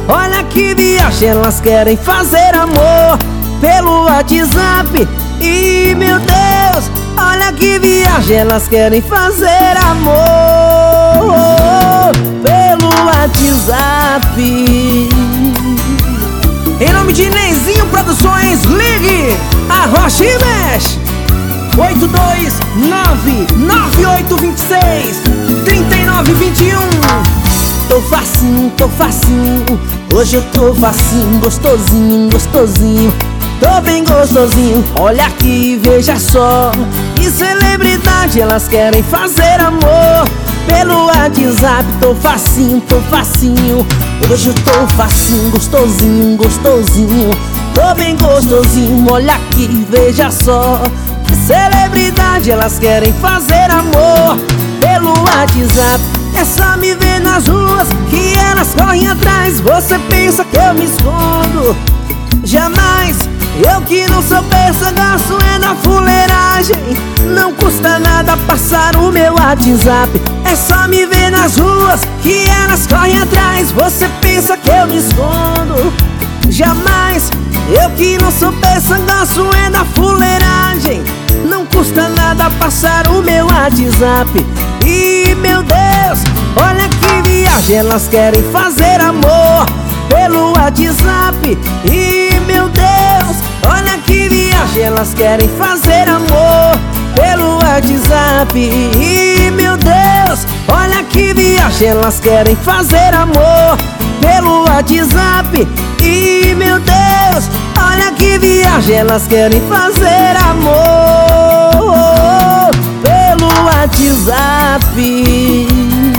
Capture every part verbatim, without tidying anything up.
olha que viagem, elas querem fazer amor pelo WhatsApp. E meu Deus, olha que viagem, elas querem fazer amor pelo WhatsApp. Em nome de Neizinho Produções, ligue a Rocha e Mexe oito dois nove nove oito dois seis três nove dois um. Tô facinho, tô facinho, hoje eu tô facinho, gostosinho, gostosinho, tô bem gostosinho. Olha aqui, veja só, que celebridade, elas querem fazer amor pelo WhatsApp. Tô facinho, tô facinho, hoje eu tô facinho, gostosinho, gostosinho, tô bem gostosinho. Olha aqui, veja só, que celebridade, elas querem fazer amor pelo WhatsApp. É só me ver nas ruas que elas correm atrás. Você pensa que eu me escondo? Jamais. Eu que não sou peça, gasto é na fuleiragem. Não custa nada passar o meu WhatsApp. É só me ver nas ruas que elas correm atrás. Você pensa que eu me escondo? Jamais. Eu que não sou peça, gasto é na fuleiragem. Não custa nada passar o meu WhatsApp. E meu Deus, olha que viagem, elas querem fazer amor pelo WhatsApp. E meu Deus, olha que viagem, elas querem fazer amor pelo WhatsApp. E meu Deus, olha que viagem, elas querem fazer amor pelo WhatsApp. E meu Deus, olha que viagem, elas querem fazer amor pelo WhatsApp.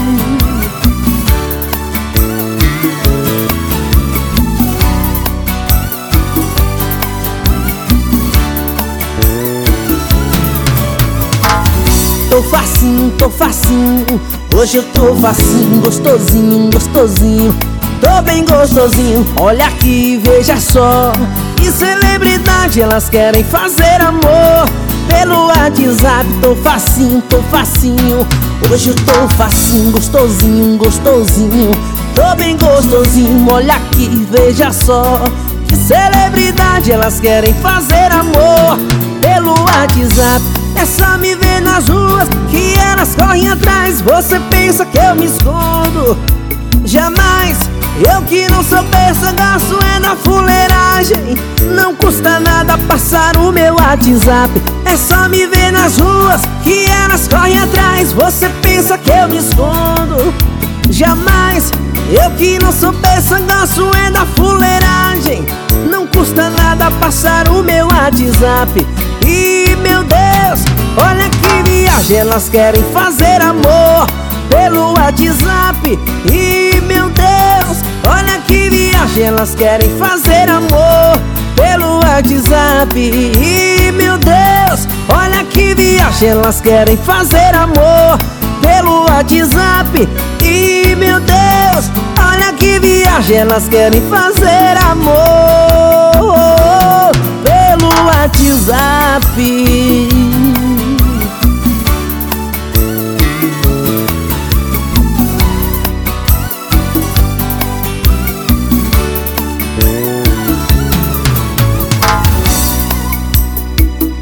Tô facinho, tô facinho, hoje eu tô facinho, gostosinho, gostosinho, tô bem gostosinho. Olha aqui, veja só, que celebridade, elas querem fazer amor pelo WhatsApp. Tô facinho, tô facinho, hoje eu tô facinho, gostosinho, gostosinho, tô bem gostosinho. Olha aqui, veja só, que celebridade, elas querem fazer amor pelo WhatsApp. É só me ver nas ruas que elas correm atrás. Você pensa que eu me escondo? Jamais. Eu que não sou peça, gasto é na fuleiragem. Não custa nada passar o meu WhatsApp. É só me ver nas ruas que elas correm atrás. Você pensa que eu me escondo? Jamais. Eu que não sou peça, gasto é na fuleiragem. Não custa nada passar o meu WhatsApp. E meu Deus, olha que viagem, elas querem fazer amor pelo WhatsApp. E meu Deus, olha que viagem, elas querem fazer amor pelo WhatsApp. E meu Deus, olha que viagem, elas querem fazer amor pelo WhatsApp. E meu Deus, olha que viagem, elas querem fazer amor. WhatsApp.